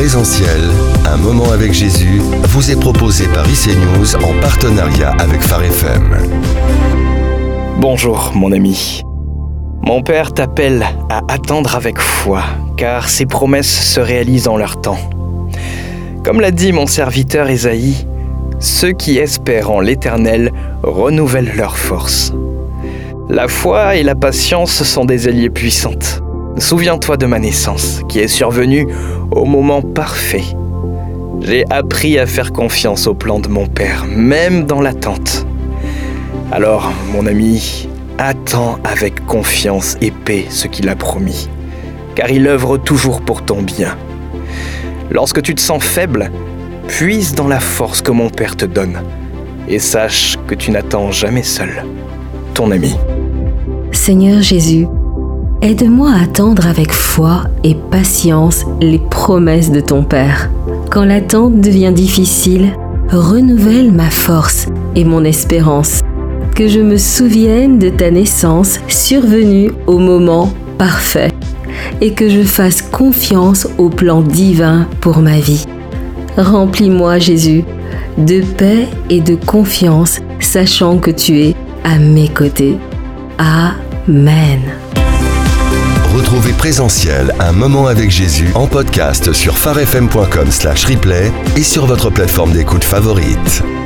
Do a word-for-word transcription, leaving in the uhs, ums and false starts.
Présentiel, un moment avec Jésus, vous est proposé par I C News en partenariat avec Phare F M. Bonjour mon ami. Mon Père t'appelle à attendre avec foi, car ses promesses se réalisent en leur temps. Comme l'a dit mon serviteur Ésaïe, ceux qui espèrent en l'Éternel renouvellent leurs forces. La foi et la patience sont des alliées puissantes. Souviens-toi de ma naissance, qui est survenue au moment parfait. J'ai appris à faire confiance au plan de mon Père, même dans l'attente. Alors, mon ami, attends avec confiance et paix ce qu'il a promis, car il œuvre toujours pour ton bien. Lorsque tu te sens faible, puise dans la force que mon Père te donne, et sache que tu n'attends jamais seul. Ton ami. Seigneur Jésus, aide-moi à attendre avec foi et patience les promesses de ton Père. Quand l'attente devient difficile, renouvelle ma force et mon espérance. Que je me souvienne de ta naissance survenue au moment parfait et que je fasse confiance au plan divin pour ma vie. Remplis-moi, Jésus, de paix et de confiance, sachant que tu es à mes côtés. Amen. Retrouvez Présentiel, un moment avec Jésus en podcast sur pharefm point com slash replay et sur votre plateforme d'écoute favorite.